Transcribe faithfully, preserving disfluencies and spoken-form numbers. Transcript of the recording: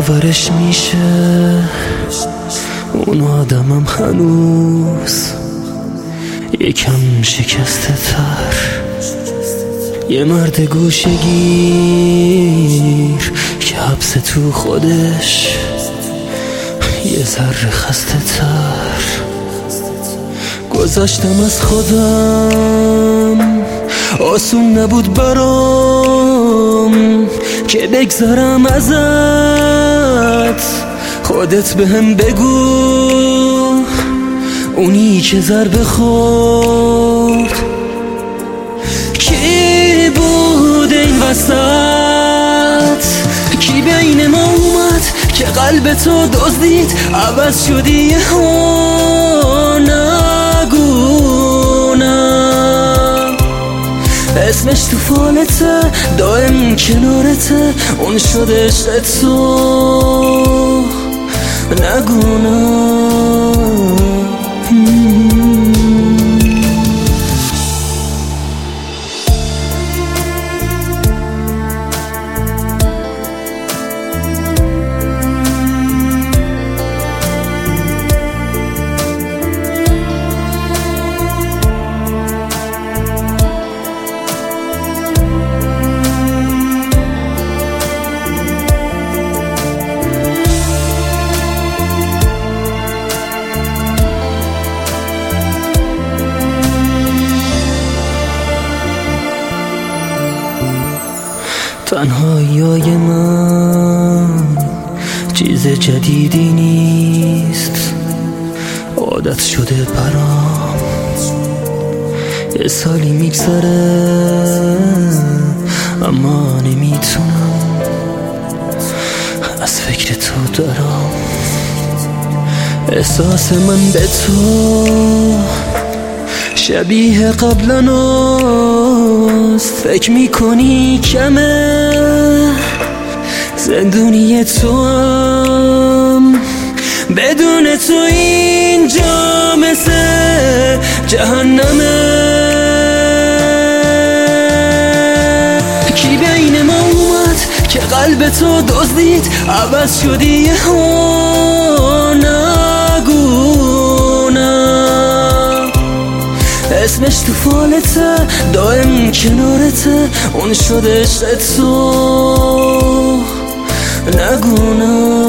باورش میشه اون آدمم هنوز یکم شکسته تر، یه مرد گوشه گیر که حبس تو خودش یه ذره خسته تر. گذاشتم از خودم، آسون نبود برام که بگذارم ازت. خودت بهم بگو اونی که ضربه خورد کی بود این وسط؟ کی بین ما اومد که قلب تو دزدید عوض شدی یه ها؟ نگو نه، اسمش تو فالته دائم کنارته، اون شده عشق تو. نگو نه. تنهایی من چیز جدیدی نیست، عادت شده برام. یه سالی میگذره اما نمیتونم از فکر تو دارم. احساس من به تو شبیه قبلناست، فکر میکنی کمه زندونی تو هم، بدون تو اینجا مثل جهنمه. کی بین ما اومد که قلب تو دزدید عوض شدی یه ها؟ نگو نه، اسمش تو فالته دائم کنارته، اون شده عشق تو. نگو نه.